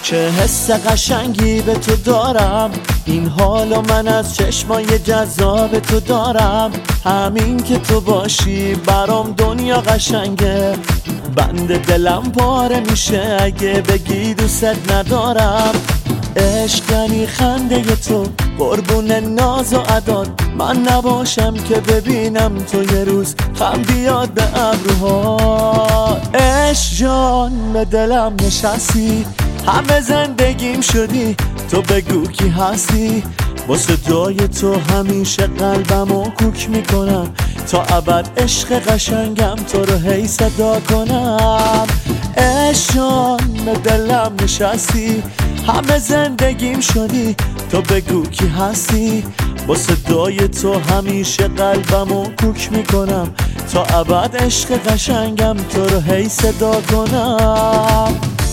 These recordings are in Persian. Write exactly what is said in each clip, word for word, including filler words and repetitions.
چه حس قشنگی به تو دارم، این حالو من از چشمای جذاب تو دارم. همین که تو باشی برام دنیا قشنگه، بند دلم پاره میشه اگه بگی دوست ندارم. عشق یعنی خنده تو، قربون ناز و عداد، من نباشم که ببینم تو یه روز خم بیاد به ابروها. عشق جان به دلم نشستی، همه زندگیم شدی، تو بگو کی هستی. با صدای تو همیشه قلبمو کوک میکنم، تا ابد عشق قشنگم تو رو هی صدا کنم. عشق جان به دلم نشستی، همه زندگیم شدی، تو بگو کی هستی. با صدای تو همیشه قلبمو کوک میکنم، تا ابد عشق قشنگم تو رو هی صدا کنم.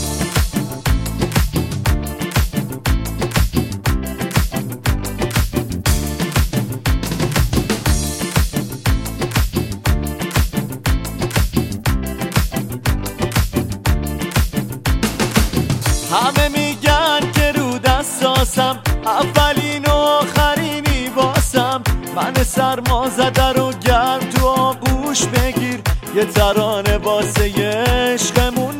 همه میگن که رو دستاسم، اولین و آخرینی باسم. من سرما زده رو گرم تو آغوش بگیر، یه ترانه واسه عشقمون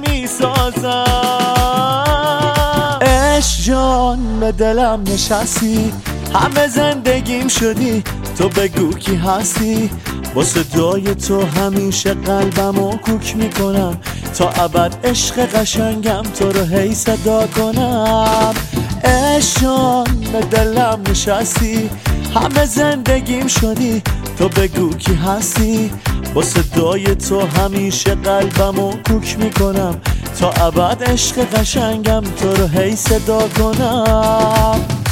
میسازم. عشق جان به دلم نشستی، همه زندگیم شدی، تو بگو کی هستی. با صدای تو همیشه قلبمو کوک میکنم، تا ابد عشق قشنگم تو رو هی صدا کنم. عشق جان به دلم نشستی، همه زندگیم شدی، تو بگو کی هستی. با صدای تو همیشه قلبمو کوک میکنم، تا ابد عشق قشنگم تو رو هی صدا کنم.